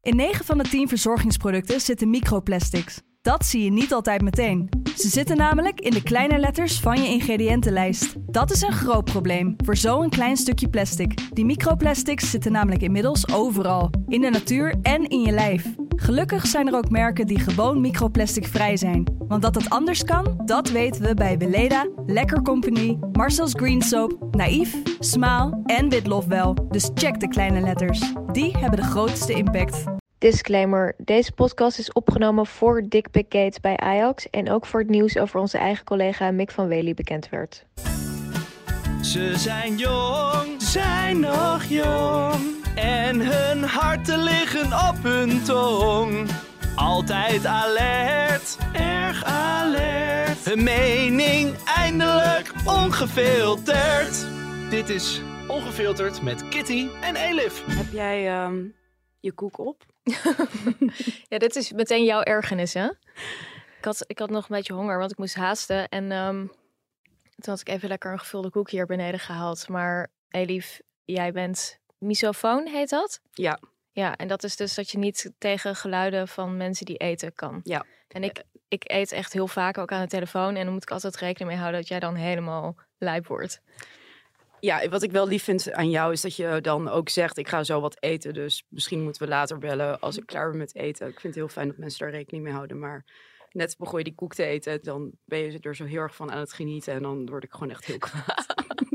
In 9 van de 10 verzorgingsproducten zitten microplastics. Dat zie je niet altijd meteen. Ze zitten namelijk in de kleine letters van je ingrediëntenlijst. Dat is een groot probleem voor zo'n klein stukje plastic. Die microplastics zitten namelijk inmiddels overal. In de natuur en in je lijf. Gelukkig zijn er ook merken die gewoon microplasticvrij zijn. Want dat het anders kan, dat weten we bij Weleda, Lekker Company, Marcel's Green Soap, Naïef, Smaal en Witlof wel. Dus check de kleine letters. Die hebben de grootste impact. Disclaimer, deze podcast is opgenomen voor Dick Pic Gate bij Ajax en ook voor het nieuws over onze eigen collega Mick van Wely bekend werd. Ze zijn nog jong en hun harten liggen op hun tong. Altijd alert, erg alert. Hun mening eindelijk ongefilterd. Dit is Ongefilterd met Kitty en Elif. Heb jij je koek op? Ja, dit is meteen jouw ergernis, hè? Ik had nog een beetje honger, want ik moest haasten. En toen had ik even lekker een gevulde koek hier beneden gehaald. Maar Elif, jij bent misofoon, heet dat? Ja. Ja, en dat is dus dat je niet tegen geluiden van mensen die eten kan. Ja. En ik eet echt heel vaak ook aan de telefoon. En dan moet ik altijd rekening mee houden dat jij dan helemaal lijp wordt. Ja, wat ik wel lief vind aan jou is dat je dan ook zegt, ik ga zo wat eten. Dus misschien moeten we later bellen als ik klaar ben met eten. Ik vind het heel fijn dat mensen daar rekening mee houden. Maar net begon je die koek te eten, dan ben je er zo heel erg van aan het genieten. En dan word ik gewoon echt heel kwaad.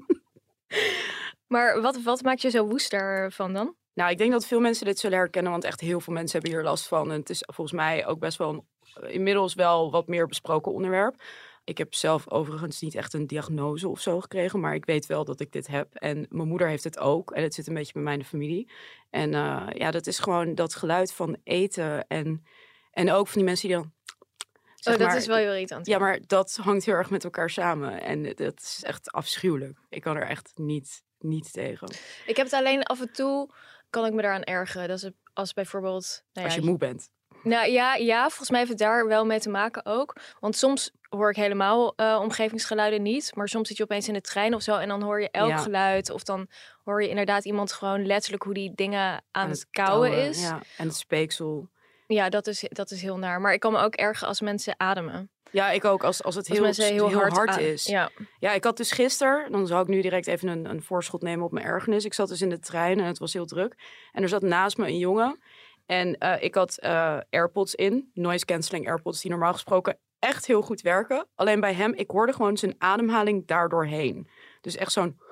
Maar wat maakt je zo woest daarvan dan? Nou, ik denk dat veel mensen dit zullen herkennen, want echt heel veel mensen hebben hier last van. En het is volgens mij ook best wel inmiddels wel wat meer besproken onderwerp. Ik heb zelf overigens niet echt een diagnose of zo gekregen, maar ik weet wel dat ik dit heb. En mijn moeder heeft het ook en het zit een beetje bij mij in de familie. En ja, dat is gewoon dat geluid van eten en ook van die mensen die dan... dat is wel heel irritant. Ja, maar dat hangt heel erg met elkaar samen en dat is echt afschuwelijk. Ik kan er echt niet tegen. Ik heb het alleen af en toe, kan ik me daaraan ergeren. Dat is als bijvoorbeeld... Als je moe bent. Nou ja, volgens mij heeft het daar wel mee te maken ook. Want soms hoor ik helemaal omgevingsgeluiden niet. Maar soms zit je opeens in de trein of zo en dan hoor je elk geluid. Of dan hoor je inderdaad iemand gewoon letterlijk hoe die dingen aan het kauwen is. Ja, en het speeksel. Ja, dat is heel naar. Maar ik kan me ook ergeren als mensen ademen. Ja, ik ook, als het heel hard is. Ja, ik had dus gisteren, dan zou ik nu direct even een voorschot nemen op mijn ergernis. Ik zat dus in de trein en het was heel druk. En er zat naast me een jongen. En ik had AirPods in, noise cancelling AirPods, die normaal gesproken echt heel goed werken. Alleen bij hem, ik hoorde gewoon zijn ademhaling daardoorheen. Dus echt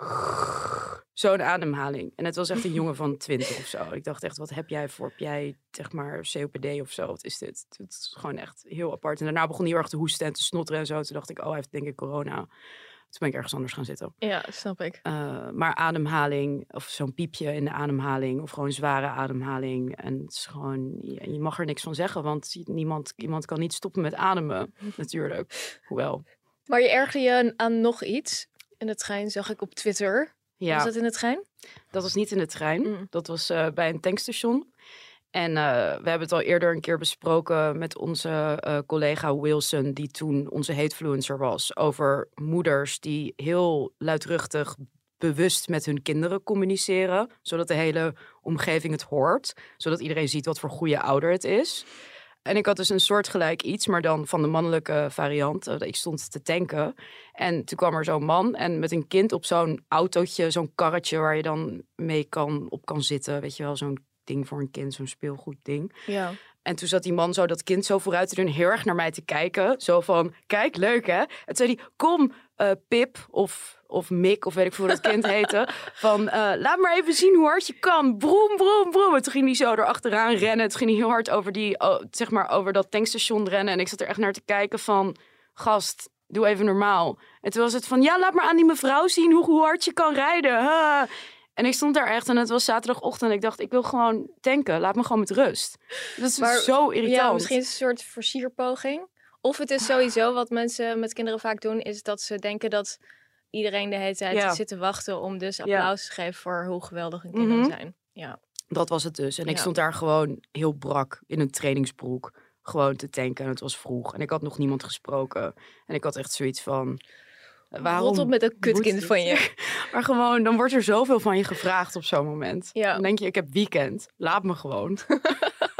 zo'n ademhaling. En het was echt een jongen van 20 of zo. Ik dacht echt, wat heb jij zeg maar COPD of zo? Wat is dit? Het is gewoon echt heel apart. En daarna begon hij heel erg te hoesten en te snotteren en zo. Toen dacht ik, hij heeft denk ik corona. Toen ben ik ergens anders gaan zitten. Ja, snap ik. Maar ademhaling, of zo'n piepje in de ademhaling, of gewoon zware ademhaling. En het is gewoon, je mag er niks van zeggen, want iemand kan niet stoppen met ademen, natuurlijk. Hoewel. Maar je ergerde je aan nog iets. In de trein zag ik op Twitter. Ja. Was dat in de trein? Dat was niet in de trein. Dat was bij een tankstation. En we hebben het al eerder een keer besproken met onze collega Wilson, die toen onze hatefluencer was, over moeders die heel luidruchtig bewust met hun kinderen communiceren, zodat de hele omgeving het hoort, zodat iedereen ziet wat voor goede ouder het is. En ik had dus een soortgelijk iets, maar dan van de mannelijke variant. Ik stond te tanken en toen kwam er zo'n man en met een kind op zo'n autootje, zo'n karretje waar je dan mee op kan zitten, weet je wel, zo'n ding voor een kind, zo'n speelgoedding. Ja. En toen zat die man zo dat kind zo vooruit te doen, heel erg naar mij te kijken. Zo van, kijk, leuk hè? En toen zei hij, kom Pip of Mick, of weet ik veel hoe dat kind heette. Van, laat maar even zien hoe hard je kan. Broem, broem, broem. En toen ging hij zo erachteraan rennen. Toen ging hij heel hard over dat tankstation rennen. En ik zat er echt naar te kijken van, gast, doe even normaal. En toen was het van, ja, laat maar aan die mevrouw zien hoe hard je kan rijden. En ik stond daar echt en het was zaterdagochtend. En ik dacht, ik wil gewoon tanken. Laat me gewoon met rust. Dat is zo irritant. Ja, misschien is het een soort versierpoging. Of het is sowieso wat mensen met kinderen vaak doen, is dat ze denken dat iedereen de hele tijd zit te wachten om dus applaus te geven voor hoe geweldig hun kinderen zijn. Ja. Dat was het dus. En ik stond daar gewoon heel brak in een trainingsbroek. Gewoon te tanken en het was vroeg. En ik had nog niemand gesproken. En ik had echt zoiets van, waarom? Rot op met een kutkind van je. Maar gewoon, dan wordt er zoveel van je gevraagd op zo'n moment. Ja. Dan denk je, ik heb weekend. Laat me gewoon.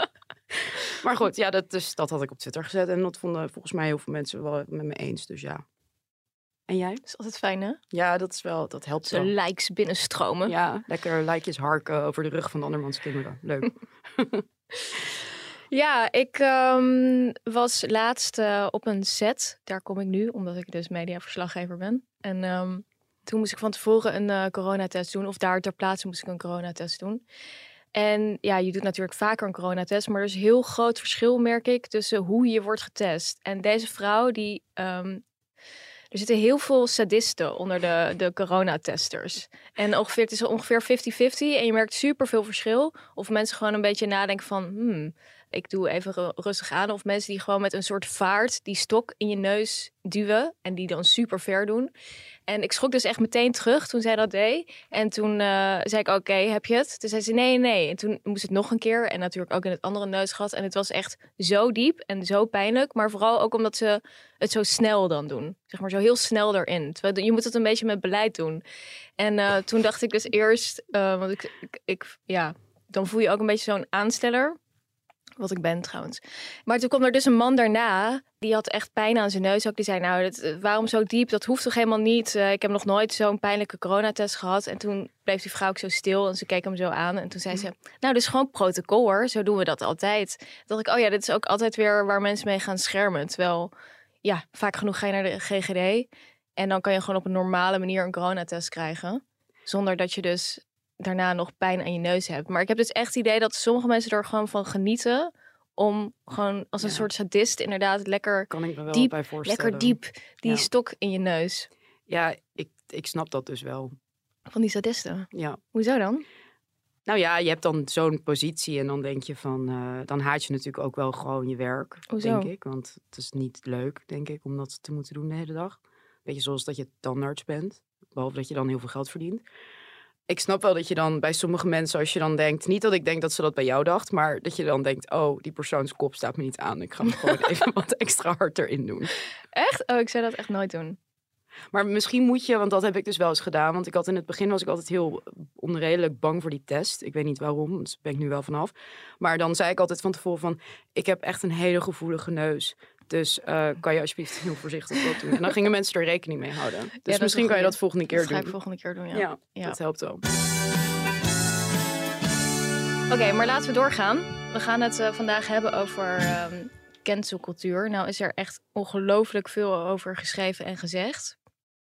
Maar goed, ja, dat had ik op Twitter gezet. En dat vonden volgens mij heel veel mensen wel met me eens. Dus ja. En jij? Dat is altijd fijn, hè? Ja, dat helpt zo wel. likes binnenstromen. Ja, lekker likejes harken over de rug van de andermans kinderen. Leuk. Ja, ik was laatst op een set. Daar kom ik nu, omdat ik dus mediaverslaggever ben. En toen moest ik van tevoren een coronatest doen. Of daar ter plaatse moest ik een coronatest doen. En ja, je doet natuurlijk vaker een coronatest. Maar er is een heel groot verschil, merk ik, tussen hoe je wordt getest. En deze vrouw, er zitten heel veel sadisten onder de coronatesters. En het is ongeveer 50-50. En je merkt superveel verschil. Of mensen gewoon een beetje nadenken van... ik doe even rustig aan. Of mensen die gewoon met een soort vaart die stok in je neus duwen. En die dan super ver doen. En ik schrok dus echt meteen terug toen zij dat deed. En toen zei ik, oké, heb je het? Toen zei ze, nee. En toen moest het nog een keer. En natuurlijk ook in het andere neusgat. En het was echt zo diep en zo pijnlijk. Maar vooral ook omdat ze het zo snel dan doen. Zeg maar zo heel snel erin. Terwijl je moet het een beetje met beleid doen. En toen dacht ik dus eerst... want dan voel je ook een beetje zo'n aansteller. Wat ik ben trouwens. Maar toen kwam er dus een man daarna. Die had echt pijn aan zijn neus ook. Die zei, nou, waarom zo diep? Dat hoeft toch helemaal niet? Ik heb nog nooit zo'n pijnlijke coronatest gehad. En toen bleef die vrouw ook zo stil. En ze keek hem zo aan. En toen zei ze, nou, dit is gewoon protocol hoor. Zo doen we dat altijd. Toen dacht ik, oh ja, dit is ook altijd weer waar mensen mee gaan schermen. Terwijl, ja, vaak genoeg ga je naar de GGD. En dan kan je gewoon op een normale manier een coronatest krijgen. Zonder dat je dus... daarna nog pijn aan je neus hebt. Maar ik heb dus echt het idee dat sommige mensen er gewoon van genieten... om gewoon als een soort sadist inderdaad lekker kan ik me wel diep, bij voorstellen. lekker diep die stok in je neus. Ja, ik snap dat dus wel. Van die sadisten? Ja. Hoezo dan? Nou ja, je hebt dan zo'n positie en dan denk je van... dan haat je natuurlijk ook wel gewoon je werk, Hoezo? denk ik. Want het is niet leuk, denk ik, om dat te moeten doen de hele dag. Beetje zoals dat je tandarts bent. Behalve dat je dan heel veel geld verdient. Ik snap wel dat je dan bij sommige mensen, als je dan denkt... niet dat ik denk dat ze dat bij jou dacht... maar dat je dan denkt, oh, die persoons kop staat me niet aan. Ik ga hem gewoon even wat extra hard erin doen. Echt? Oh, ik zou dat echt nooit doen. Maar misschien moet je, want dat heb ik dus wel eens gedaan... want ik had in het begin was ik altijd heel onredelijk bang voor die test. Ik weet niet waarom, dus ben ik nu wel vanaf. Maar dan zei ik altijd van tevoren van... ik heb echt een hele gevoelige neus... Dus kan je alsjeblieft heel voorzichtig dat doen. En dan gingen mensen er rekening mee houden. Dus misschien kan je dat volgende keer doen. Dat ga ik volgende keer doen, ja. Dat helpt wel. Oké, maar laten we doorgaan. We gaan het vandaag hebben over cancelcultuur. Nou is er echt ongelooflijk veel over geschreven en gezegd.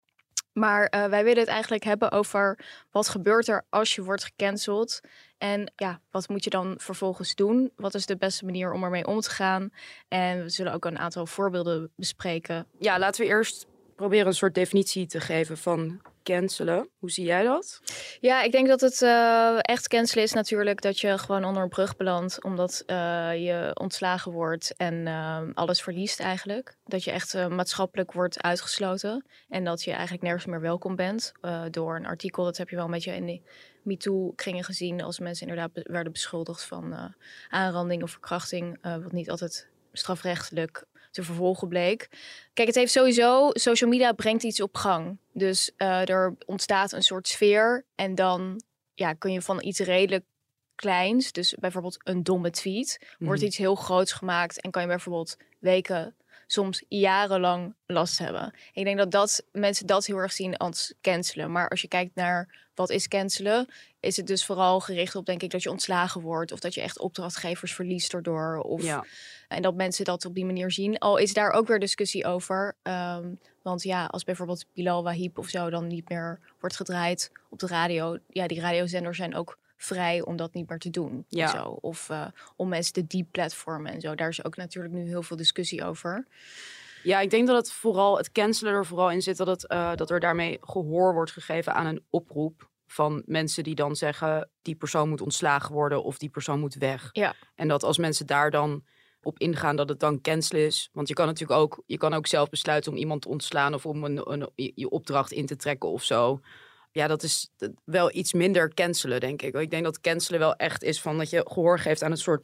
Maar wij willen het eigenlijk hebben over wat gebeurt er als je wordt gecanceld. En ja, wat moet je dan vervolgens doen? Wat is de beste manier om ermee om te gaan? En we zullen ook een aantal voorbeelden bespreken. Ja, laten we eerst proberen een soort definitie te geven van cancelen. Hoe zie jij dat? Ja, ik denk dat het echt cancelen is natuurlijk dat je gewoon onder een brug belandt. Omdat je ontslagen wordt en alles verliest eigenlijk. Dat je echt maatschappelijk wordt uitgesloten. En dat je eigenlijk nergens meer welkom bent door een artikel. Dat heb je wel een beetje in die MeToo-kringen gezien. Als mensen inderdaad werden beschuldigd van aanranding of verkrachting. Wat niet altijd strafrechtelijk te vervolgen bleek. Kijk, het heeft sowieso... Social media brengt iets op gang. Dus er ontstaat een soort sfeer. En dan kun je van iets redelijk kleins... dus bijvoorbeeld een domme tweet... wordt iets heel groots gemaakt... en kan je bijvoorbeeld weken... soms jarenlang last hebben. Ik denk dat mensen dat heel erg zien als cancelen. Maar als je kijkt naar wat is cancelen... is het dus vooral gericht op, denk ik, dat je ontslagen wordt... of dat je echt opdrachtgevers verliest erdoor. Of, en dat mensen dat op die manier zien. Al is daar ook weer discussie over. Want ja, als bijvoorbeeld Bilal Wahib of zo... dan niet meer wordt gedraaid op de radio... ja, die radiozenders zijn ook vrij om dat niet meer te doen. Ja. Zo. Of om mensen te deplatformen en zo. Daar is ook natuurlijk nu heel veel discussie over. Ja, ik denk dat het cancelen er vooral in zit... dat er daarmee gehoor wordt gegeven aan een oproep... van mensen die dan zeggen... die persoon moet ontslagen worden of die persoon moet weg. Ja. En dat als mensen daar dan op ingaan dat het dan cancelen is... want je kan natuurlijk ook zelf besluiten om iemand te ontslaan... of om je opdracht in te trekken of zo... Ja, dat is wel iets minder cancelen, denk ik. Ik denk dat cancelen wel echt is van dat je gehoor geeft aan een soort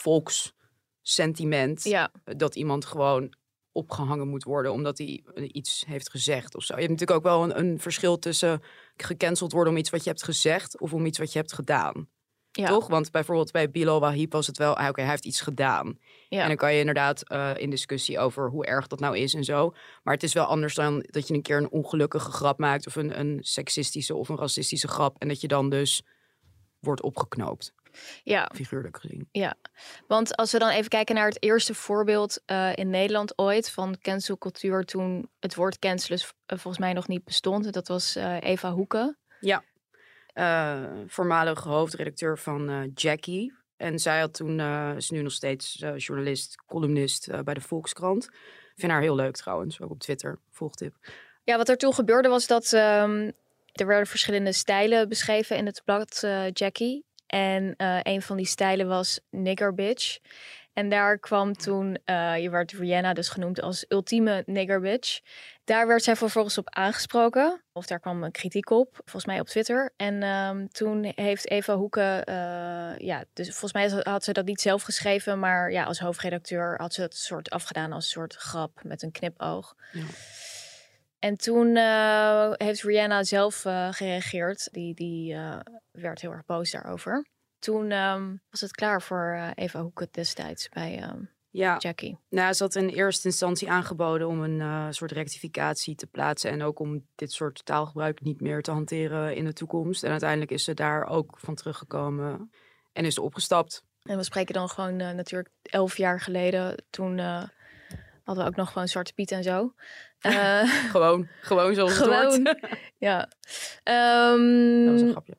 volkssentiment. Ja. Dat iemand gewoon opgehangen moet worden omdat hij iets heeft gezegd of zo. Je hebt natuurlijk ook wel een verschil tussen gecanceld worden om iets wat je hebt gezegd of om iets wat je hebt gedaan. Ja. Toch? Want bijvoorbeeld bij Bilal Wahib was het wel... Oké, hij heeft iets gedaan. Ja. En dan kan je inderdaad in discussie over hoe erg dat nou is en zo. Maar het is wel anders dan dat je een keer een ongelukkige grap maakt... of een seksistische of een racistische grap... en dat je dan dus wordt opgeknoopt. Ja. Figuurlijk gezien. Ja, want als we dan even kijken naar het eerste voorbeeld in Nederland ooit... van cancelcultuur toen het woord cancelen volgens mij nog niet bestond. Dat was Eva Hoeke. Ja, voormalig hoofdredacteur van Jackie... En zij had toen, is nu nog steeds journalist, columnist bij de Volkskrant. Ik vind haar heel leuk trouwens, ook op Twitter, volgtip. Ja, wat er toen gebeurde was dat er werden verschillende stijlen beschreven in het blad Jackie. En een van die stijlen was nigger bitch. En daar kwam toen, je werd Rihanna dus genoemd als ultieme nigger bitch. Daar werd zij vervolgens op aangesproken. Of daar kwam kritiek op, volgens mij op Twitter. En toen heeft Eva Hoeke, dus volgens mij had ze dat niet zelf geschreven. Maar ja, als hoofdredacteur had ze het soort afgedaan als een soort grap met een knipoog. Ja. En toen heeft Rihanna zelf gereageerd. Die werd heel erg boos daarover. Toen was het klaar voor Eva Hoeke destijds bij Jackie. Nou, ze had in eerste instantie aangeboden om een soort rectificatie te plaatsen. En ook om dit soort taalgebruik niet meer te hanteren in de toekomst. En uiteindelijk is ze daar ook van teruggekomen en is ze opgestapt. En we spreken dan gewoon natuurlijk 11 jaar geleden. Toen hadden we ook nog gewoon Zwarte Piet en zo. Gewoon zoals het hoort. Ja. Dat was een grapje.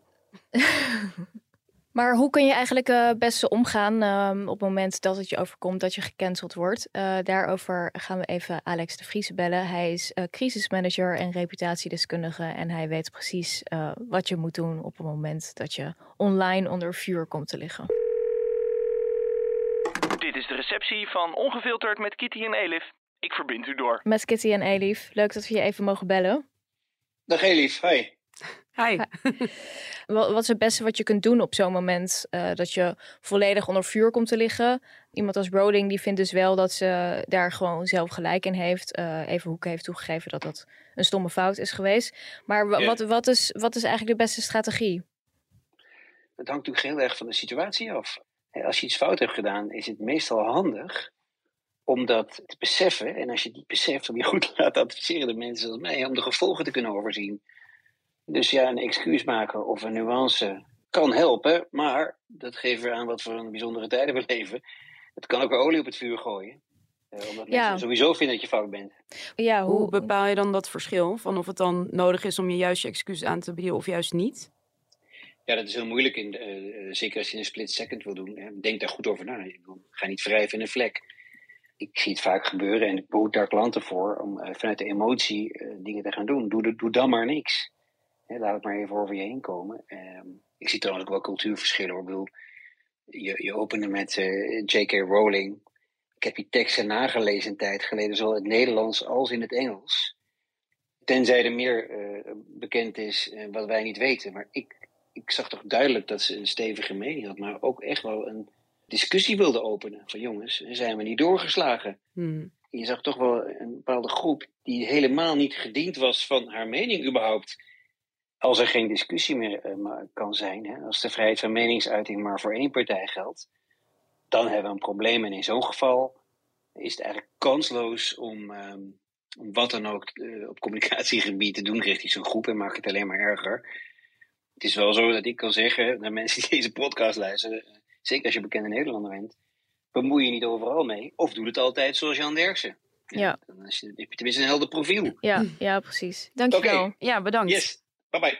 Maar hoe kun je eigenlijk best omgaan op het moment dat het je overkomt dat je gecanceld wordt? Daarover gaan we even Alex de Vries bellen. Hij is crisismanager en reputatiedeskundige en hij weet precies wat je moet doen op het moment dat je online onder vuur komt te liggen. Dit is de receptie van Ongefilterd met Kitty en Elif. Ik verbind u door. Met Kitty en Elif. Leuk dat we je even mogen bellen. Dag Elif, hi. Hi. Wat is het beste wat je kunt doen op zo'n moment dat je volledig onder vuur komt te liggen? Iemand als Rowling die vindt dus wel dat ze daar gewoon zelf gelijk in heeft. Eva Hoeke heeft toegegeven dat dat een stomme fout is geweest. Maar wat is eigenlijk de beste strategie? Het hangt natuurlijk heel erg van de situatie af. Als je iets fout hebt gedaan, is het meestal handig om dat te beseffen. En als je die beseft, om je goed te laten adviseren de mensen zoals mij, om de gevolgen te kunnen overzien. Dus ja, een excuus maken of een nuance kan helpen, maar dat geeft weer aan wat voor een bijzondere tijden we leven. Het kan ook weer olie op het vuur gooien. Omdat mensen sowieso vinden dat je fout bent. Ja, hoe bepaal je dan dat verschil? Van of het dan nodig is om je juist je excuus aan te bieden of juist niet? Ja, dat is heel moeilijk. Zeker als je een split second wil doen. Denk daar goed over na. Ga niet wrijven in een vlek. Ik zie het vaak gebeuren en ik behoed daar klanten voor om vanuit de emotie dingen te gaan doen. Doe dan maar niks. Laat het maar even over je heen komen. Ik zie trouwens ook wel cultuurverschillen. Ik bedoel, je opende met J.K. Rowling. Ik heb die teksten nagelezen een tijd geleden, zowel in het Nederlands als in het Engels. Tenzij er meer bekend is wat wij niet weten. Maar ik zag toch duidelijk dat ze een stevige mening had, maar ook echt wel een discussie wilde openen. Van jongens, zijn we niet doorgeslagen? Je zag toch wel een bepaalde groep die helemaal niet gediend was van haar mening überhaupt. Als er geen discussie meer kan zijn, als de vrijheid van meningsuiting maar voor één partij geldt, dan hebben we een probleem. En in zo'n geval is het eigenlijk kansloos om wat dan ook op communicatiegebied te doen richting zo'n groep en maakt het alleen maar erger. Het is wel zo dat ik kan zeggen naar mensen die deze podcast luisteren, zeker als je bekende Nederlander bent, bemoei je niet overal mee of doe het altijd zoals Jan Derksen. Ja. Dan heb je tenminste een helder profiel. Ja, precies. Dankjewel. Okay. Ja, bedankt. Yes. Bye-bye.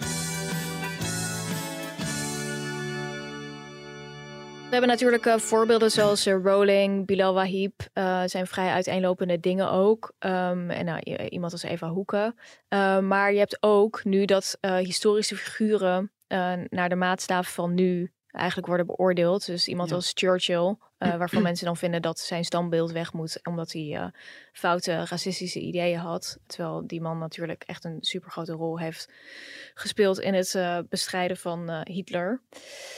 We hebben natuurlijk voorbeelden zoals Rowling, Bilal Wahib. Zijn vrij uiteenlopende dingen ook. Iemand als Eva Hoeke. Maar je hebt ook nu dat historische figuren naar de maatstaven van nu eigenlijk worden beoordeeld. Dus iemand als Churchill, waarvan mensen dan vinden dat zijn standbeeld weg moet, omdat hij foute racistische ideeën had. Terwijl die man natuurlijk echt een supergrote rol heeft gespeeld in het bestrijden van Hitler.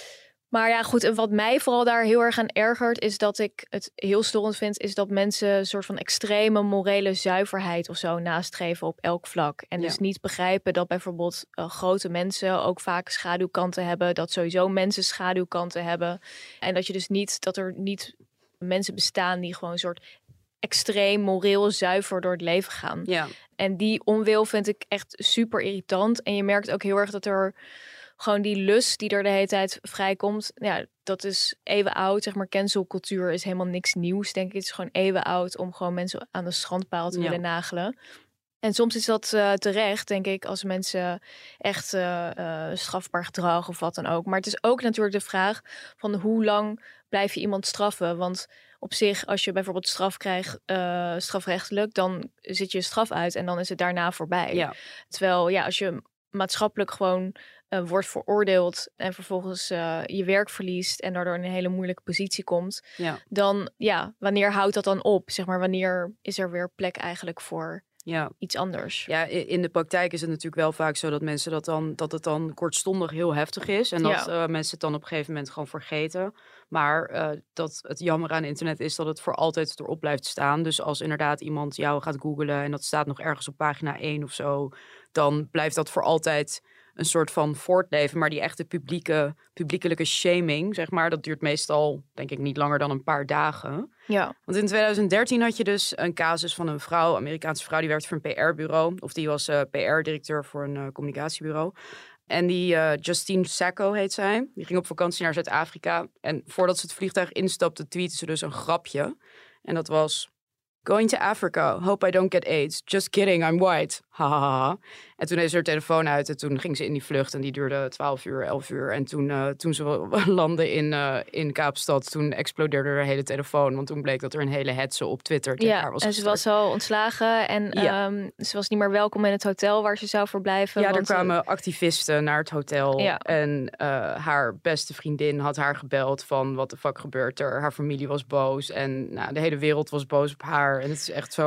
Maar ja, goed. En wat mij vooral daar heel erg aan ergert, is dat ik het heel storend vind, is dat mensen een soort van extreme morele zuiverheid of zo nastreven op elk vlak. En dus niet begrijpen dat bijvoorbeeld grote mensen ook vaak schaduwkanten hebben. Dat sowieso mensen schaduwkanten hebben. En dat je dus niet, dat er niet mensen bestaan die gewoon een soort extreem moreel zuiver door het leven gaan. Ja. En die onwil vind ik echt super irritant. En je merkt ook heel erg dat er gewoon die lust die er de hele tijd vrijkomt. Ja, dat is eeuwen oud. Zeg maar, cancelcultuur is helemaal niks nieuws, denk ik. Het is gewoon eeuwen oud om gewoon mensen aan de schandpaal te willen nagelen. En soms is dat terecht, denk ik, als mensen echt strafbaar gedrag of wat dan ook. Maar het is ook natuurlijk de vraag van hoe lang blijf je iemand straffen? Want op zich, als je bijvoorbeeld straf krijgt, strafrechtelijk, dan zit je straf uit en dan is het daarna voorbij. Ja. Terwijl, ja, als je maatschappelijk gewoon wordt veroordeeld en vervolgens je werk verliest en daardoor in een hele moeilijke positie komt, dan, wanneer houdt dat dan op? Zeg maar, wanneer is er weer plek eigenlijk voor iets anders? Ja, in de praktijk is het natuurlijk wel vaak zo dat mensen dat het dan kortstondig heel heftig is en dat mensen het dan op een gegeven moment gewoon vergeten. Maar dat het jammer aan internet is dat het voor altijd erop blijft staan. Dus als inderdaad iemand jou gaat googlen en dat staat nog ergens op pagina 1 of zo, dan blijft dat voor altijd een soort van voortleven. Maar die echte publiekelijke shaming, zeg maar, dat duurt meestal, denk ik, niet langer dan een paar dagen. Ja. Want in 2013 had je dus een casus van een vrouw, Amerikaanse vrouw, die werkte voor een PR-bureau. Of die was PR-directeur voor een communicatiebureau. En die Justine Sacco heet zij. Die ging op vakantie naar Zuid-Afrika. En voordat ze het vliegtuig instapte, tweette ze dus een grapje. En dat was: "Going to Africa. Hope I don't get AIDS. Just kidding, I'm white. Ha ha ha." En toen deed ze haar telefoon uit en toen ging ze in die vlucht. En die duurde 12 uur, 11 uur. En toen ze landde in Kaapstad, toen explodeerde haar hele telefoon. Want toen bleek dat er een hele hetze op Twitter tegen haar was en gestart. ze was al ontslagen. En ze was niet meer welkom in het hotel waar ze zou verblijven. Ja, er kwamen activisten naar het hotel. Ja. En haar beste vriendin had haar gebeld van: wat de fuck gebeurt er? Haar familie was boos. En de hele wereld was boos op haar. En het is echt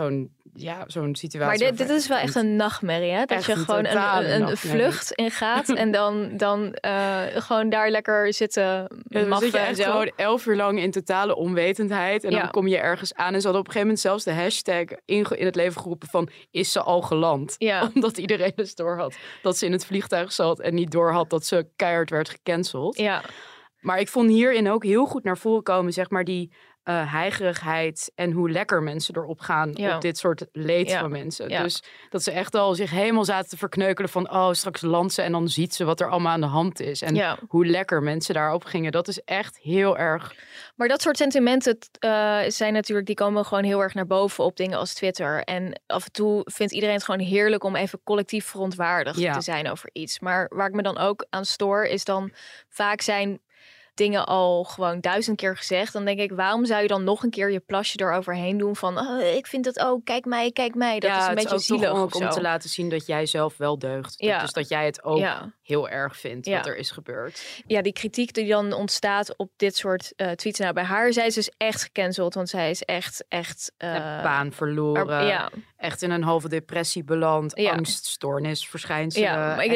zo'n situatie. Maar dit is wel echt een nachtmerrie, hè? Dat je gewoon een vlucht ingaat en dan gewoon daar lekker zitten dan zit je echt gewoon 11 uur lang in totale onwetendheid. En dan kom je ergens aan. En ze hadden op een gegeven moment zelfs de hashtag in het leven geroepen van: is ze al geland? Ja. Omdat iedereen dus door had dat ze in het vliegtuig zat en niet door had dat ze keihard werd gecanceld. Ja. Maar ik vond hierin ook heel goed naar voren komen, zeg maar, die heigerigheid en hoe lekker mensen erop gaan op dit soort leed van mensen. Ja. Dus dat ze echt al zich helemaal zaten te verkneukelen van: straks landt ze en dan ziet ze wat er allemaal aan de hand is. En hoe lekker mensen daarop gingen. Dat is echt heel erg. Maar dat soort sentimenten zijn natuurlijk, die komen gewoon heel erg naar boven op dingen als Twitter. En af en toe vindt iedereen het gewoon heerlijk om even collectief verontwaardigd te zijn over iets. Maar waar ik me dan ook aan stoor, is dan vaak zijn dingen al gewoon 1000 keer gezegd. Dan denk ik, waarom zou je dan nog een keer je plasje eroverheen doen van: ik vind het ook, kijk mij. Dat is een beetje zielig ook om te laten zien dat jij zelf wel deugt. Ja. Dus dat jij het ook heel erg vindt wat er is gebeurd. Ja, die kritiek die dan ontstaat op dit soort tweets. Nou, bij haar, zij is dus echt gecanceld, want zij is echt baan verloren. Echt in een halve depressie beland. Angststoornis, verschijnselen. Ja, maar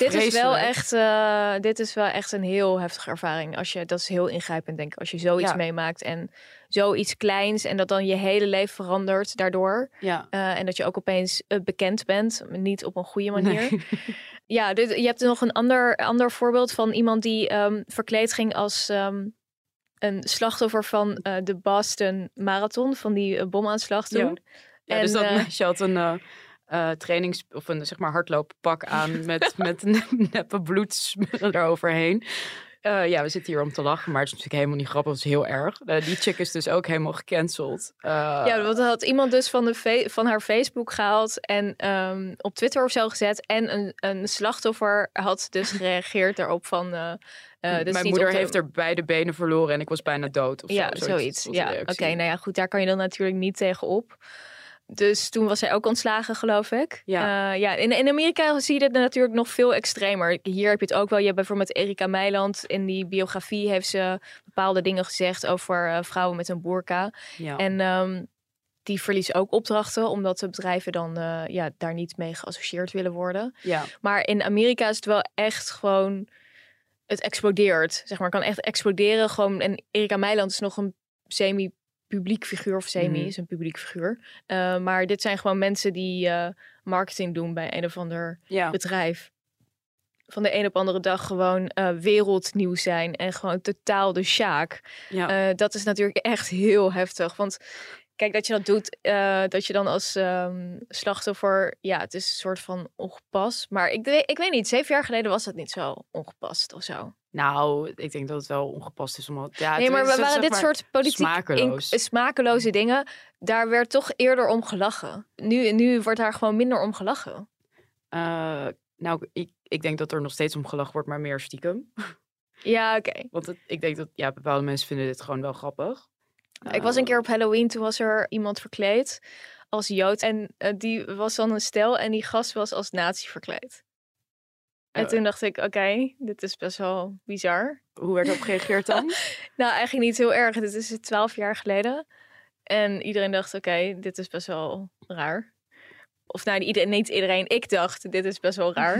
dit is wel echt een heel heftige ervaring. Dat is heel ingrijpend, denk ik, als je zoiets meemaakt en zoiets kleins en dat dan je hele leven verandert daardoor. Ja. En dat je ook opeens bekend bent, niet op een goede manier. Nee. Ja, je hebt nog een ander voorbeeld van iemand die verkleed ging als een slachtoffer van de Boston Marathon, van die bomaanslag toen. Ja, dus dat meisje had een of een, zeg maar, hardlooppak aan met neppe bloed eroverheen. We zitten hier om te lachen, maar het is natuurlijk helemaal niet grappig. Het is heel erg. Die chick is dus ook helemaal gecanceld. Want had iemand dus van haar Facebook gehaald en op Twitter of zo gezet. En een slachtoffer had dus gereageerd daarop van: mijn moeder heeft er beide benen verloren en ik was bijna dood. Of zoiets. Ja, oké, goed, daar kan je dan natuurlijk niet tegenop. Dus toen was zij ook ontslagen, geloof ik. Ja. In Amerika zie je dit natuurlijk nog veel extremer. Hier heb je het ook wel. Je hebt bijvoorbeeld Erika Meiland. In die biografie heeft ze bepaalde dingen gezegd over vrouwen met een burka. Ja. En die verliezen ook opdrachten, omdat de bedrijven dan daar niet mee geassocieerd willen worden. Ja. Maar in Amerika is het wel echt gewoon het explodeert. Zeg maar, kan echt exploderen. Gewoon, en Erika Meiland is nog een semi-publiek figuur. Of is een publiek figuur. Maar dit zijn gewoon mensen die marketing doen bij een of ander bedrijf. Van de een op andere dag gewoon wereldnieuws zijn. En gewoon totaal de sjaak. Ja. Dat is natuurlijk echt heel heftig. Want kijk, dat je dat doet, dat je dan als slachtoffer... Ja, het is een soort van ongepast. Maar ik weet niet, 7 jaar geleden was dat niet zo ongepast of zo. Nou, ik denk dat het wel ongepast is. Omdat, nee, maar we waren dit soort politiek smakeloze dingen. Daar werd toch eerder om gelachen. Nu wordt daar gewoon minder om gelachen. Nou, ik denk dat er nog steeds om gelachen wordt, maar meer stiekem. Ja, oké. Want ik denk dat bepaalde mensen vinden dit gewoon wel grappig. Ik was een keer op Halloween, toen was er iemand verkleed als Jood. En die was dan een stel en die gast was als nazi verkleed. En toen dacht ik, oké, dit is best wel bizar. Hoe werd erop gereageerd dan? Nou, eigenlijk niet heel erg. Dit is 12 jaar geleden. En iedereen dacht, oké, dit is best wel raar. Of nou, niet iedereen. Ik dacht, dit is best wel raar.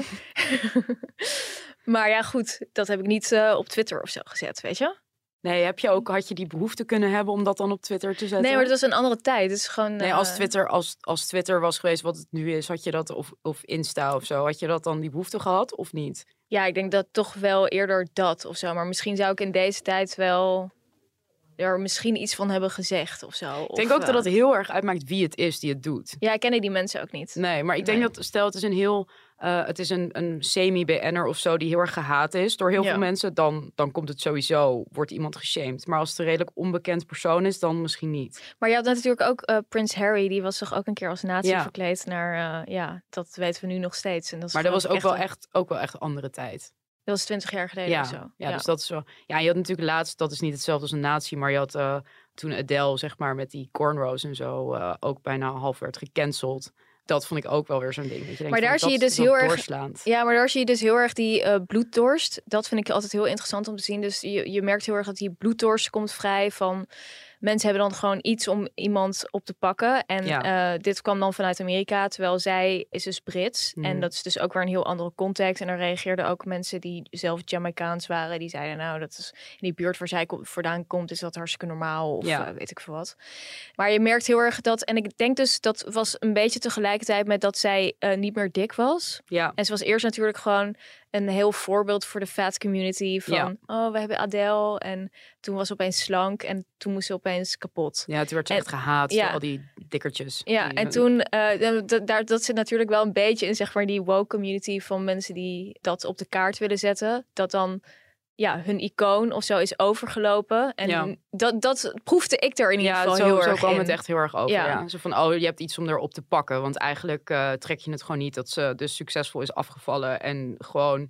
Maar ja, goed. Dat heb ik niet op Twitter of zo gezet, weet je? Nee, had je die behoefte kunnen hebben om dat dan op Twitter te zetten? Nee, maar dat was een andere tijd. Het is gewoon, nee, als Twitter was geweest wat het nu is, had je dat, of Insta of zo, had je dat dan die behoefte gehad of niet? Ja, ik denk dat toch wel eerder dat of zo. Maar misschien zou ik in deze tijd wel er misschien iets van hebben gezegd of zo. Ik denk ook dat het heel erg uitmaakt wie het is die het doet. Ja, ik ken die mensen ook niet. Nee, maar ik denk dat, stel het is een semi-BN'er of zo die heel erg gehaat is door heel veel mensen, dan komt het sowieso, wordt iemand geshamed. Maar als het een redelijk onbekend persoon is, dan misschien niet. Maar je had natuurlijk ook Prins Harry, die was toch ook een keer als nazi verkleed naar, dat weten we nu nog steeds. En dat is maar dat was ook wel echt een andere tijd. Dat was 20 jaar geleden of zo. Ja, dus dat is zo. Ja, je had natuurlijk laatst, dat is niet hetzelfde als een nazi, maar je had toen Adele, zeg maar, met die cornrows en zo, ook bijna half werd gecanceld. Dat vond ik ook wel weer zo'n ding. Dat je denkt, maar daar zie je dus heel erg. Ja, maar daar zie je dus heel erg die bloeddorst. Dat vind ik altijd heel interessant om te zien. Dus je merkt heel erg dat die bloeddorst komt vrij van. Mensen hebben dan gewoon iets om iemand op te pakken. En dit kwam dan vanuit Amerika, terwijl zij is dus Brits. En dat is dus ook weer een heel andere context. En er reageerden ook mensen die zelf Jamaicaans waren. Die zeiden, nou, dat is in die buurt waar zij vandaan komt, is dat hartstikke normaal. Of weet ik veel wat. Maar je merkt heel erg dat, en ik denk dus, dat was een beetje tegelijkertijd met dat zij niet meer dik was. Ja. En ze was eerst natuurlijk gewoon een heel voorbeeld voor de fat community van, we hebben Adele. En toen was ze opeens slank en toen moest ze opeens kapot. Ja, toen werd ze echt gehaat door al die dikkertjes. Ja, en toen, dat zit natuurlijk wel een beetje in, zeg maar, die woke community van mensen die dat op de kaart willen zetten. Dat dan, hun icoon of zo is overgelopen. En dat proefde ik er in ieder geval heel erg in. Zo kwam het echt heel erg over. Ja. Zo van, je hebt iets om erop te pakken. Want eigenlijk trek je het gewoon niet dat ze dus succesvol is afgevallen en gewoon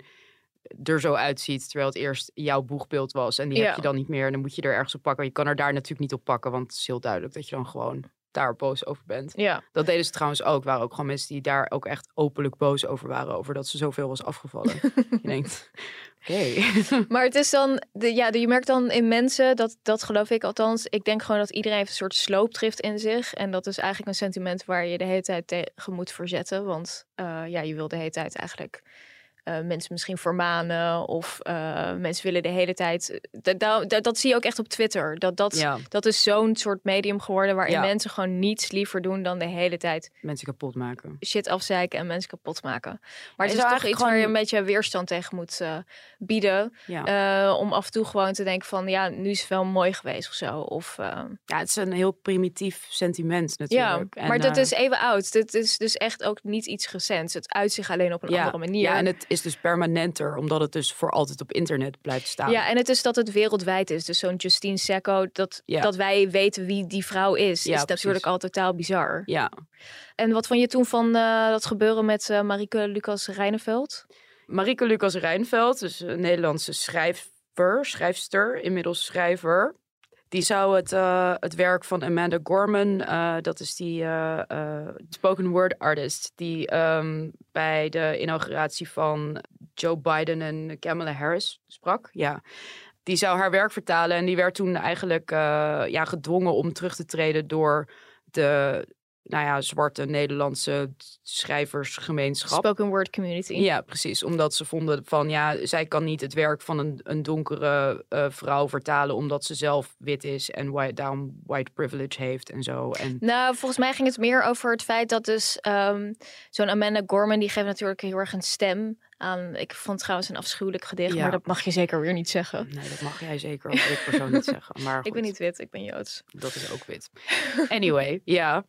er zo uitziet, terwijl het eerst jouw boegbeeld was. En die heb je dan niet meer. En dan moet je er ergens op pakken. Je kan er daar natuurlijk niet op pakken, want het is heel duidelijk dat je dan gewoon daar boos over bent. Ja. Dat deden ze trouwens ook. Waren ook gewoon mensen die daar ook echt openlijk boos over waren. Over dat ze zoveel was afgevallen. Je denkt, oké. Maar het is dan, je merkt dan in mensen, dat geloof ik althans. Ik denk gewoon dat iedereen heeft een soort sloopdrift in zich. En dat is eigenlijk een sentiment waar je de hele tijd tegen moet verzetten. Want je wil de hele tijd eigenlijk mensen misschien vermanen of mensen willen de hele tijd. Dat zie je ook echt op Twitter. Dat is zo'n soort medium geworden waarin mensen gewoon niets liever doen dan de hele tijd mensen kapot maken, shit afzeiken en mensen kapot maken. Maar het is toch iets waar je een beetje weerstand tegen moet bieden. Om af en toe gewoon te denken van, nu is het wel mooi geweest of zo. Of, het is een heel primitief sentiment natuurlijk. Ja, maar dat is even oud. Dit is dus echt ook niet iets recents. Het uit zich alleen op een andere manier. Ja, en het is dus permanenter, omdat het dus voor altijd op internet blijft staan. Ja, en het is dat het wereldwijd is. Dus zo'n Justine Sacco, dat wij weten wie die vrouw is natuurlijk al totaal bizar. Ja. En wat vond je toen van dat gebeuren met Marieke Lucas Rijneveld? Marieke Lucas Rijneveld, dus een Nederlandse schrijfster, inmiddels schrijver. Die zou het werk van Amanda Gorman, dat is die spoken word artist, die bij de inauguratie van Joe Biden en Kamala Harris sprak. Ja, die zou haar werk vertalen en die werd toen eigenlijk gedwongen om terug te treden door de zwarte Nederlandse schrijversgemeenschap. Spoken word community. Ja, precies. Omdat ze vonden van, zij kan niet het werk van een donkere vrouw vertalen, omdat ze zelf wit is en daarom white privilege heeft en zo. En... Nou, volgens mij ging het meer over het feit dat dus zo'n Amanda Gorman, die geeft natuurlijk heel erg een stem aan. Ik vond het trouwens een afschuwelijk gedicht, maar dat mag je zeker weer niet zeggen. Nee, dat mag jij zeker als wit persoon niet zeggen. Maar goed. Ik ben niet wit, ik ben Joods. Dat is ook wit. Anyway, ja.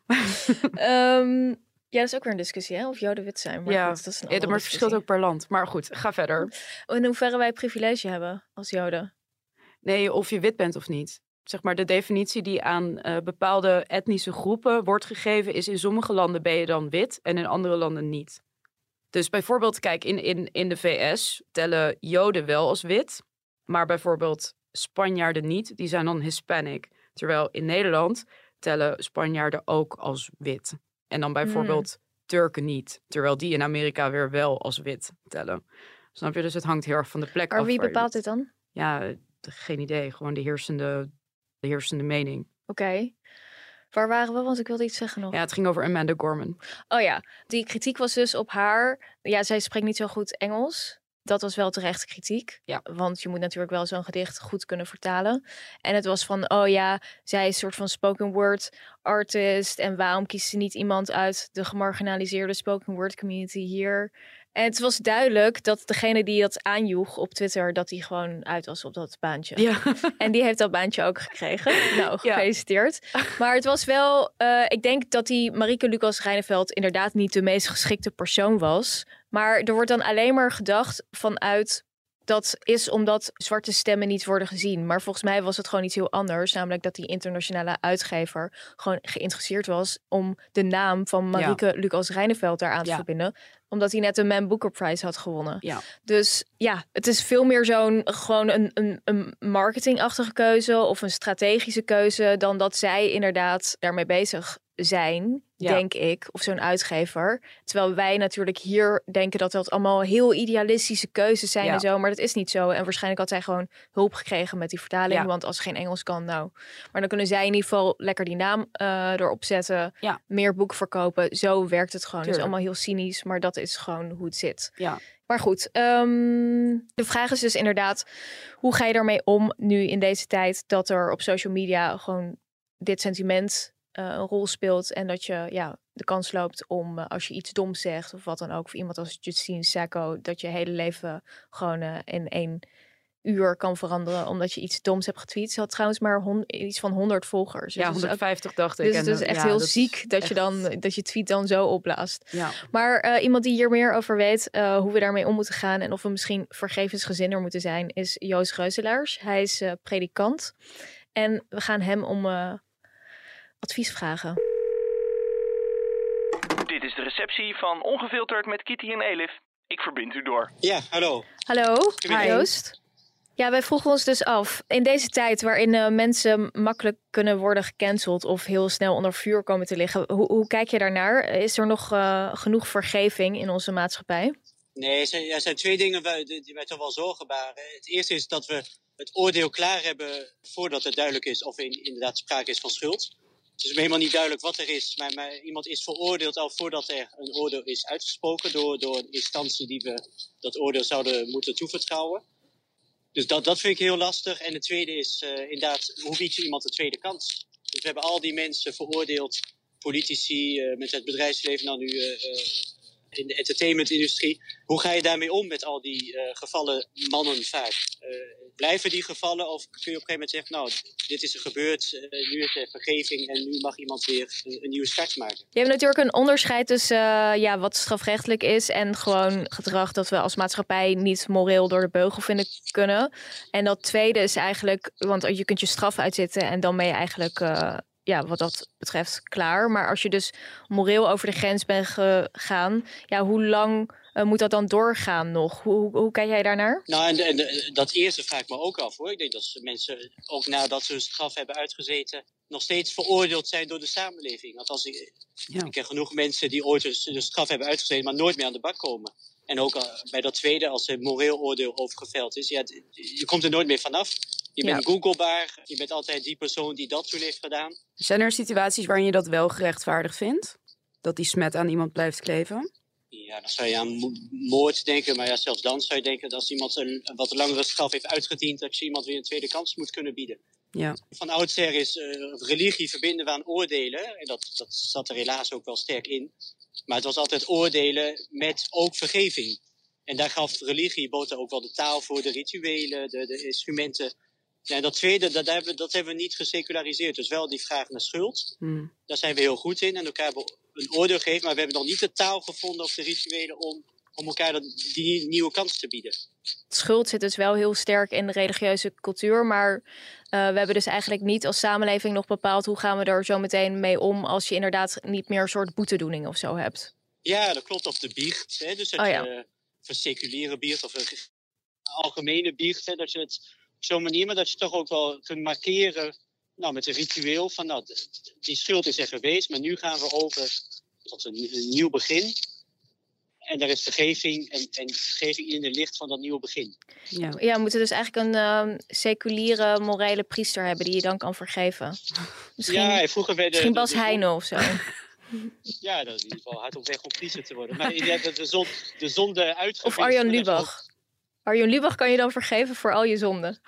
Ja, dat is ook weer een discussie, hè? Of Joden wit zijn. Maar goed, dat is een andere maar het verschilt ook per land. Maar goed, ga verder. In hoeverre wij privilege hebben als Joden? Nee, of je wit bent of niet. Zeg maar, de definitie die aan bepaalde etnische groepen wordt gegeven is in sommige landen ben je dan wit en in andere landen niet. Dus bijvoorbeeld, kijk, in de VS tellen Joden wel als wit, maar bijvoorbeeld Spanjaarden niet, die zijn dan Hispanic. Terwijl in Nederland tellen Spanjaarden ook als wit. En dan bijvoorbeeld Turken niet, terwijl die in Amerika weer wel als wit tellen. Snap je? Dus het hangt heel erg van de plek af. Maar wie bepaalt dit dan? Ja, geen idee. Gewoon de heersende mening. Oké. Waar waren we? Want ik wilde iets zeggen nog. Ja, het ging over Amanda Gorman. Oh ja, die kritiek was dus op haar. Ja, zij spreekt niet zo goed Engels. Dat was wel terecht kritiek. Ja. Want je moet natuurlijk wel zo'n gedicht goed kunnen vertalen. En het was van, zij is een soort van spoken word artist. En waarom kiest ze niet iemand uit de gemarginaliseerde spoken word community hier? En het was duidelijk dat degene die dat aanjoeg op Twitter, dat die gewoon uit was op dat baantje. Ja. En die heeft dat baantje ook gekregen. Nou, gefeliciteerd. Ja. Maar het was wel, ik denk dat die Marieke Lucas Reineveld inderdaad niet de meest geschikte persoon was. Maar er wordt dan alleen maar gedacht vanuit, dat is omdat zwarte stemmen niet worden gezien. Maar volgens mij was het gewoon iets heel anders. Namelijk dat die internationale uitgever gewoon geïnteresseerd was om de naam van Marieke Lucas Reineveld daaraan te verbinden. Omdat hij net de Man Booker Prize had gewonnen. Ja. Dus ja, het is veel meer gewoon een marketingachtige keuze of een strategische keuze dan dat zij inderdaad daarmee bezig zijn, denk ik, of zo'n uitgever. Terwijl wij natuurlijk hier denken dat dat allemaal heel idealistische keuzes zijn en zo, maar dat is niet zo. En waarschijnlijk had zij gewoon hulp gekregen met die vertaling, want als ze geen Engels kan, nou. Maar dan kunnen zij in ieder geval lekker die naam erop zetten, meer boeken verkopen. Zo werkt het gewoon. Het is allemaal heel cynisch, maar dat is gewoon hoe het zit. Ja. Maar goed, de vraag is dus inderdaad, hoe ga je daarmee om nu in deze tijd dat er op social media gewoon dit sentiment een rol speelt en dat je de kans loopt om als je iets doms zegt of wat dan ook, voor iemand als Justine Sacco, dat je hele leven gewoon in 1 uur kan veranderen omdat je iets doms hebt getweet. Ze had trouwens maar iets van 100 volgers. Ja, 150 dacht ik. Dus het is echt heel ziek dat je tweet dan zo opblaast. Ja. Maar iemand die hier meer over weet hoe we daarmee om moeten gaan en of we misschien vergevensgezinder moeten zijn, is Joost Reuselaars. Hij is predikant en we gaan hem om advies vragen. Dit is de receptie van Ongefilterd met Kitty en Elif. Ik verbind u door. Ja, hallo. Hallo, Joost. Ja, wij vroegen ons dus af, in deze tijd waarin mensen makkelijk kunnen worden gecanceld of heel snel onder vuur komen te liggen, hoe kijk je daarnaar? Is er nog genoeg vergeving in onze maatschappij? Nee, er zijn 2 dingen die mij toch wel zorgen baren. Het eerste is dat we het oordeel klaar hebben voordat het duidelijk is of er inderdaad sprake is van schuld. Het is me helemaal niet duidelijk wat er is, maar iemand is veroordeeld al voordat er een oordeel is uitgesproken door een instantie die we dat oordeel zouden moeten toevertrouwen. Dus dat vind ik heel lastig. En het tweede is inderdaad, hoe bied je iemand een tweede kans? Dus we hebben al die mensen veroordeeld, politici, met het bedrijfsleven dan nu in de entertainmentindustrie. Hoe ga je daarmee om met al die gevallen mannen vaak? Blijven die gevallen of kun je op een gegeven moment zeggen, nou, dit is er gebeurd, nu is er vergeving en nu mag iemand weer een nieuwe start maken? Je hebt natuurlijk een onderscheid tussen wat strafrechtelijk is en gewoon gedrag dat we als maatschappij niet moreel door de beugel vinden kunnen. En dat tweede is eigenlijk, want je kunt je straf uitzitten en dan ben je eigenlijk wat dat betreft klaar. Maar als je dus moreel over de grens bent gegaan, hoe lang moet dat dan doorgaan nog? Hoe kijk jij daarnaar? Nou, en dat eerste vraag ik me ook af, hoor. Ik denk dat mensen, ook nadat ze hun straf hebben uitgezeten, nog steeds veroordeeld zijn door de samenleving. Althans, ik ken genoeg mensen die ooit hun straf hebben uitgezeten, maar nooit meer aan de bak komen. En ook bij dat tweede, als er moreel oordeel over geveld is. Ja, je komt er nooit meer vanaf. Je bent googlebaar. Je bent altijd die persoon die dat toen heeft gedaan. Zijn er situaties waarin je dat wel gerechtvaardigd vindt? Dat die smet aan iemand blijft kleven? Ja, dan zou je aan moord denken. Maar ja, zelfs dan zou je denken dat als iemand een wat langere straf heeft uitgediend, dat je iemand weer een tweede kans moet kunnen bieden. Ja. Van oudsher is religie verbinden we aan oordelen. En dat zat er helaas ook wel sterk in. Maar het was altijd oordelen met ook vergeving. En daar gaf religie, bood ook wel de taal voor, de rituelen, de instrumenten. Ja, en dat tweede, dat hebben we niet geseculariseerd. Dus wel die vraag naar schuld. Daar zijn we heel goed in. En elkaar een oordeel geven. Maar we hebben nog niet de taal gevonden of de rituelen om elkaar die nieuwe kans te bieden. Schuld zit dus wel heel sterk in de religieuze cultuur. Maar we hebben dus eigenlijk niet als samenleving nog bepaald hoe gaan we er zo meteen mee om als je inderdaad niet meer een soort boetedoening of zo hebt. Ja, dat klopt. Of de biecht. Hè? Dus dat je een seculiere biecht of een algemene biecht. Hè? Dat je het op zo'n manier, maar dat je toch ook wel kunt markeren met een ritueel van die schuld is er geweest, maar nu gaan we over tot een nieuw begin. En daar is vergeving en vergeving in het licht van dat nieuwe begin. Ja, we moeten dus eigenlijk een seculiere morele priester hebben die je dan kan vergeven. Vroeger werden misschien Bas Heijnen of zo. Ja, dat is in ieder geval hard op weg om priester te worden. Maar de zonde uitgevist. Of Arjan Lubach. Arjan Lubach kan je dan vergeven voor al je zonden.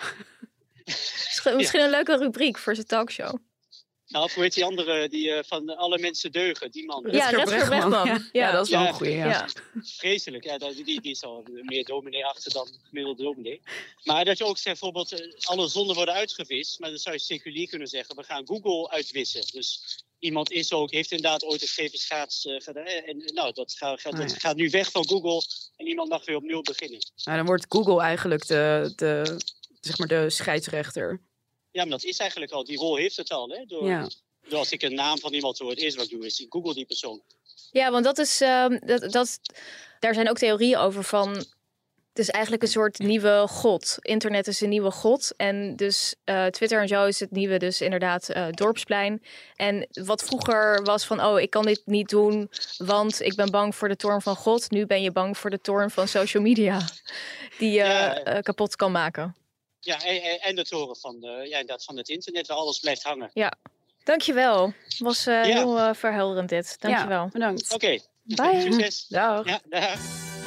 Misschien een leuke rubriek voor zijn talkshow. Nou, hoe heet die andere die van alle mensen deugen, die man? Rutger Bregman. Ja, dat is wel een goeie. Ja. Vreselijk, die is al meer dominee achter dan gemiddelde dominee. Maar dat je ook zegt, bijvoorbeeld, alle zonden worden uitgewist. Maar dan zou je seculier kunnen zeggen, we gaan Google uitwissen. Dus iemand heeft inderdaad ooit een gegeven schaats gedaan. En dat gaat nu weg van Google en iemand mag weer opnieuw beginnen. Nou, dan wordt Google eigenlijk de scheidsrechter. Ja, maar dat is eigenlijk al. Die rol heeft het al. Hè? Door als ik een naam van iemand hoor, het eerste wat ik doe is ik Google die persoon. Ja, want dat is daar zijn ook theorieën over van. Het is eigenlijk een soort nieuwe god. Internet is een nieuwe god. En dus Twitter en zo is het nieuwe dus inderdaad dorpsplein. En wat vroeger was van, ik kan dit niet doen, want ik ben bang voor de toorn van God. Nu ben je bang voor de toorn van social media. Die je kapot kan maken. Ja, en de toren van het internet waar alles blijft hangen. Ja, dankjewel. Het was heel verhelderend dit. Dankjewel. Ja, bedankt. Oké. Bye. Succes. Dag. Ja, dag.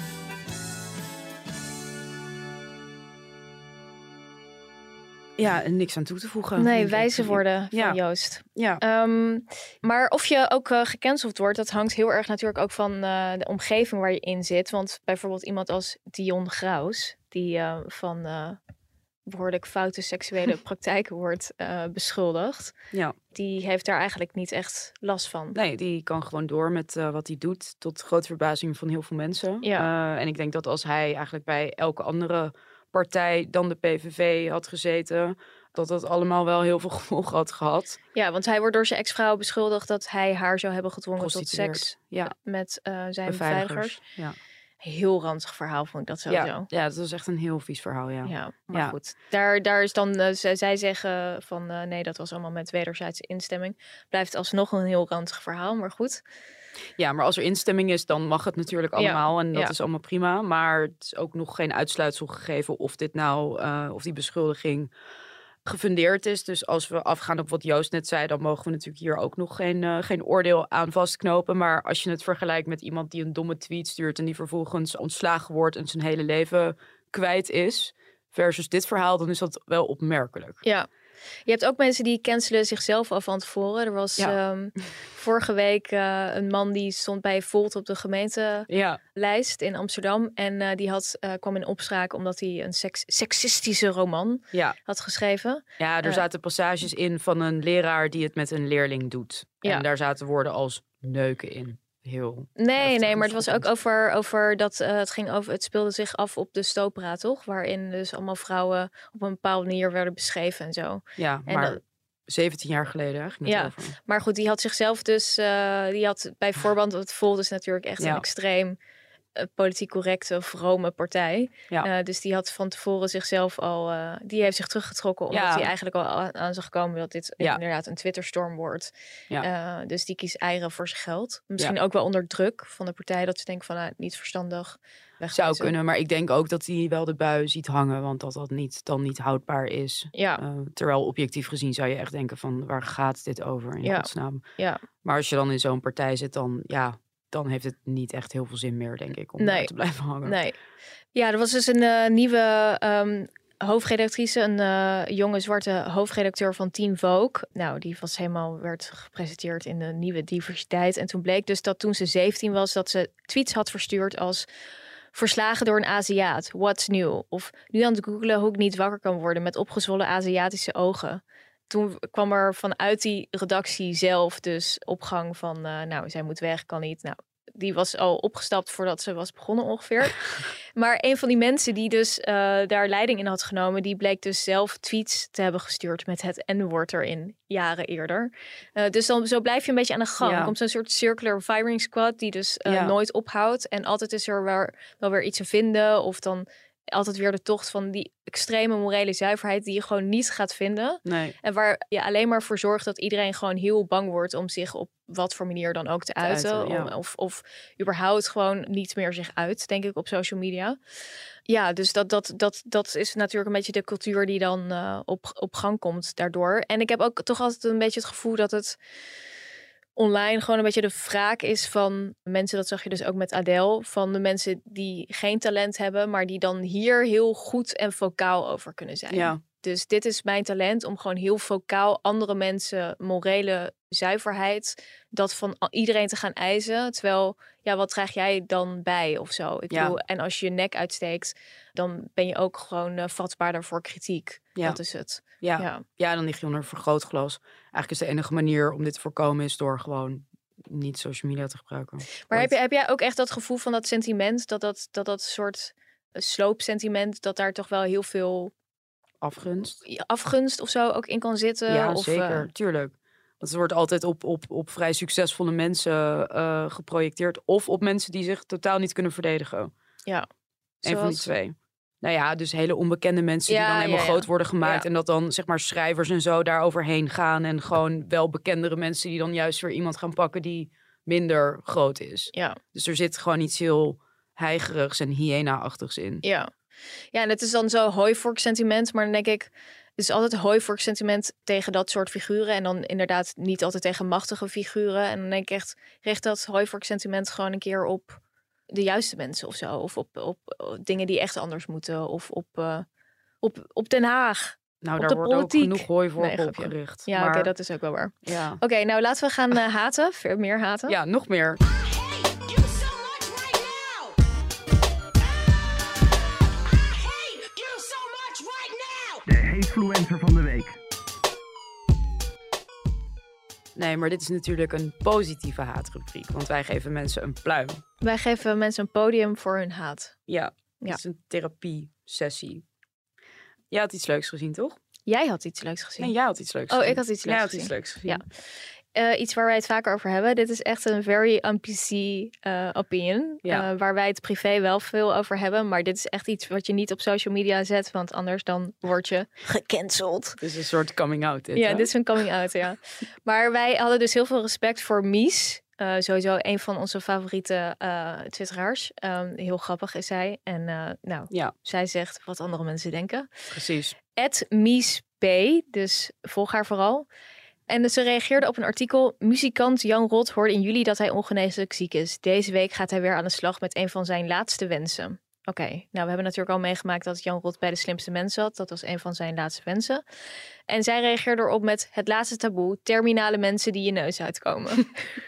Ja, niks aan toe te voegen. Nee, wijze worden van Joost. Ja. Maar of je ook gecanceld wordt, dat hangt heel erg natuurlijk ook van de omgeving waar je in zit. Want bijvoorbeeld iemand als Dion Graus, die van behoorlijk foute seksuele praktijken wordt beschuldigd. Ja. Die heeft daar eigenlijk niet echt last van. Nee, die kan gewoon door met wat hij doet, tot grote verbazing van heel veel mensen. Ja. En ik denk dat als hij eigenlijk bij elke andere partij dan de PVV had gezeten, dat allemaal wel heel veel gevolgen had gehad. Ja, want hij wordt door zijn ex-vrouw beschuldigd dat hij haar zou hebben gedwongen tot seks met zijn beveiligers. Ja. Heel ranzig verhaal vond ik dat sowieso. Ja, dat was echt een heel vies verhaal, maar goed. Daar is dan, zij zeggen van nee, dat was allemaal met wederzijdse instemming. Blijft alsnog een heel ranzig verhaal, maar goed. Ja, maar als er instemming is, dan mag het natuurlijk allemaal. En dat is allemaal prima. Maar het is ook nog geen uitsluitsel gegeven of dit of die beschuldiging gefundeerd is. Dus als we afgaan op wat Joost net zei, dan mogen we natuurlijk hier ook nog geen oordeel aan vastknopen. Maar als je het vergelijkt met iemand die een domme tweet stuurt en die vervolgens ontslagen wordt en zijn hele leven kwijt is, versus dit verhaal, dan is dat wel opmerkelijk. Ja. Je hebt ook mensen die cancelen zichzelf al van tevoren. Er was vorige week een man die stond bij Volt op de gemeentelijst in Amsterdam. En die kwam in opspraak omdat hij een seksistische roman had geschreven. Ja, er zaten passages in van een leraar die het met een leerling doet. Ja. En daar zaten woorden als neuken in. Nee, maar het was ook over dat het speelde zich af op de Stopera, toch? Waarin dus allemaal vrouwen op een bepaalde manier werden beschreven en zo. Ja, en maar 17 jaar geleden ging het over. Maar goed, die had zichzelf dus, die had bij voorband, het Volt is natuurlijk echt een extreem politiek correcte, vrome partij. Ja. Dus die had van tevoren zichzelf al... die heeft zich teruggetrokken omdat hij eigenlijk al aan zag komen dat dit inderdaad een Twitterstorm wordt. Ja. Dus die kiest eieren voor zijn geld. Misschien ook wel onder druk van de partij dat ze denken van niet verstandig. Zou kunnen, maar ik denk ook dat hij wel de bui ziet hangen, want dat dan niet houdbaar is. Ja. Terwijl objectief gezien zou je echt denken van waar gaat dit over in godsnaam. Ja. Maar als je dan in zo'n partij zit, dan heeft het niet echt heel veel zin meer, denk ik, om daar te blijven hangen. Nee. Ja, er was dus een nieuwe hoofdredactrice, een jonge zwarte hoofdredacteur van Teen Vogue. Nou, die werd gepresenteerd in de nieuwe diversiteit. En toen bleek dus dat toen ze 17 was, dat ze tweets had verstuurd als verslagen door een Aziat. What's new? Of nu aan het googlen hoe ik niet wakker kan worden met opgezwollen Aziatische ogen. Toen kwam er vanuit die redactie zelf dus opgang van... zij moet weg, kan niet. Nou, die was al opgestapt voordat ze was begonnen ongeveer. Maar een van die mensen die dus daar leiding in had genomen... die bleek dus zelf tweets te hebben gestuurd met het N-woord erin, jaren eerder. Dus dan zo blijf je een beetje aan de gang. Er komt zo'n soort circular firing squad die dus nooit ophoudt. En altijd is er wel weer iets te vinden of dan... altijd weer de tocht van die extreme morele zuiverheid die je gewoon niet gaat vinden. Nee. En waar je alleen maar voor zorgt dat iedereen gewoon heel bang wordt om zich op wat voor manier dan ook te uiten. Of überhaupt gewoon niet meer zich uit, denk ik, op social media. Ja, dus dat is natuurlijk een beetje de cultuur die dan op gang komt daardoor. En ik heb ook toch altijd een beetje het gevoel dat het online gewoon een beetje de wraak is van mensen, dat zag je dus ook met Adele, van de mensen die geen talent hebben, maar die dan hier heel goed en vocaal over kunnen zijn. Ja. Dus dit is mijn talent om gewoon heel vocaal andere mensen morele zuiverheid, dat van iedereen te gaan eisen. Terwijl, wat draag jij dan bij of zo? Ik bedoel, en als je je nek uitsteekt, dan ben je ook gewoon vatbaarder voor kritiek. Ja. Dat is het. Ja, dan lig je onder een vergrootglas. Eigenlijk is de enige manier om dit te voorkomen is door gewoon niet social media te gebruiken. Maar heb jij ook echt dat gevoel van dat sentiment, dat soort sloopsentiment, dat daar toch wel heel veel afgunst of zo ook in kan zitten? Ja, zeker, tuurlijk. Want het wordt altijd op vrij succesvolle mensen geprojecteerd, of op mensen die zich totaal niet kunnen verdedigen. Ja. Een van die twee. Nou ja, dus hele onbekende mensen die dan helemaal groot worden gemaakt. Ja. En dat dan zeg maar schrijvers en zo daar overheen gaan. En gewoon wel bekendere mensen die dan juist weer iemand gaan pakken die minder groot is. Ja. Dus er zit gewoon iets heel heigerigs en hyena-achtigs in. Ja, en het is dan zo hooivork sentiment. Maar dan denk ik, het is altijd hooivork sentiment tegen dat soort figuren. En dan inderdaad niet altijd tegen machtige figuren. En dan denk ik echt, richt dat hooivork sentiment gewoon een keer op de juiste mensen of zo. Of op dingen die echt anders moeten. Of op Den Haag. Nou, daar wordt ook genoeg hooivork op gericht. Ja, oké, dat is ook wel waar. Ja. Oké, nou laten we gaan haten. Meer haten. Ja, nog meer. De hatefluencer van de week. Nee, maar dit is natuurlijk een positieve haatrubriek. Want wij geven mensen een pluim. Wij geven mensen een podium voor hun haat. Ja, het is een therapie-sessie. Jij had iets leuks gezien, toch? Jij had iets leuks gezien. Nee, jij had iets leuks gezien. Ik had iets leuks gezien. Jij had iets leuks gezien. Ja. Iets waar wij het vaker over hebben. Dit is echt een very un-PC opinion. Ja. Waar wij het privé wel veel over hebben. Maar dit is echt iets wat je niet op social media zet. Want anders dan word je gecanceld. Het is een soort coming out. Dit is een coming out, ja. Maar wij hadden dus heel veel respect voor Mies. Sowieso een van onze favoriete twitteraars. Heel grappig is zij. En zij zegt wat andere mensen denken. Precies. @MiesP, dus volg haar vooral. En ze reageerde op een artikel. Muzikant Jan Rot hoorde in juli dat hij ongeneeslijk ziek is. Deze week gaat hij weer aan de slag met een van zijn laatste wensen. Oké, nou we hebben natuurlijk al meegemaakt dat Jan Rot bij De Slimste Mensen zat. Dat was een van zijn laatste wensen. En zij reageerde erop met het laatste taboe. Terminale mensen die je neus uitkomen.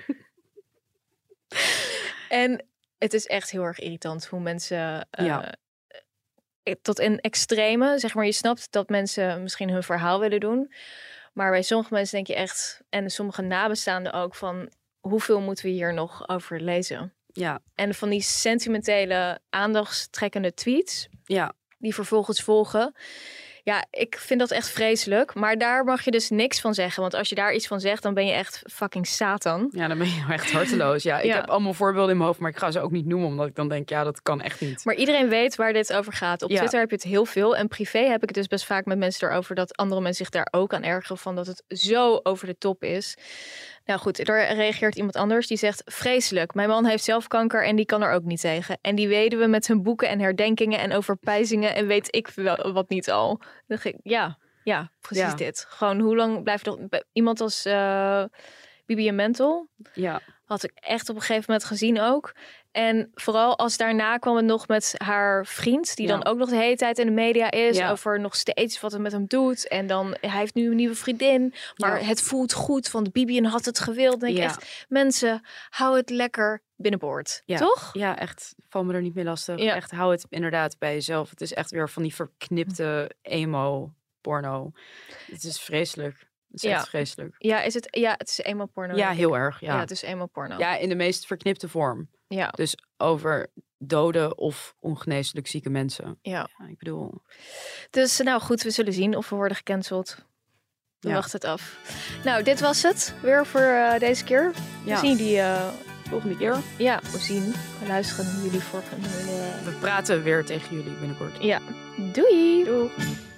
En het is echt heel erg irritant hoe mensen tot een extreme, zeg maar, je snapt dat mensen misschien hun verhaal willen doen. Maar bij sommige mensen denk je echt, en sommige nabestaanden ook, van hoeveel moeten we hier nog over lezen? Ja. En van die sentimentele, aandachtstrekkende tweets, die vervolgens volgen. Ja, ik vind dat echt vreselijk. Maar daar mag je dus niks van zeggen. Want als je daar iets van zegt, dan ben je echt fucking Satan. Ja, dan ben je echt harteloos. Ja, ik heb allemaal voorbeelden in mijn hoofd, maar ik ga ze ook niet noemen. Omdat ik dan denk, ja, dat kan echt niet. Maar iedereen weet waar dit over gaat. Op Twitter heb je het heel veel. En privé heb ik het dus best vaak met mensen erover dat andere mensen zich daar ook aan ergeren van dat het zo over de top is. Nou goed, er reageert iemand anders die zegt: vreselijk, mijn man heeft zelf kanker en die kan er ook niet tegen. En die weduwe met zijn boeken en herdenkingen en overpijzingen en weet ik wel wat niet al. Dan dacht ik, ja, precies dit. Gewoon, hoe lang blijft er... Iemand als Bibi Mentel had ik echt op een gegeven moment gezien ook. En vooral als daarna kwam het nog met haar vriend, die dan ook nog de hele tijd in de media is, over nog steeds wat het met hem doet. En dan, hij heeft nu een nieuwe vriendin, maar het voelt goed, want Bibi had het gewild. Dan denk ik echt, mensen, hou het lekker binnenboord, toch? Ja, echt, val me er niet meer lastig. Ja. Echt, hou het inderdaad bij jezelf. Het is echt weer van die verknipte emo-porno. Het is vreselijk. Het is echt vreselijk. Ja, het is emo-porno. Ja, heel erg. Ja, het is emo-porno. Ja, in de meest verknipte vorm. Ja. Dus over dode of ongeneeslijk zieke mensen. Ja, ik bedoel... Dus nou goed, we zullen zien of we worden gecanceld. We wachten het af. Nou, dit was het weer voor deze keer. We zien die volgende keer. Ja, we luisteren jullie volgende. We praten weer tegen jullie binnenkort. Ja, doei! Doeg!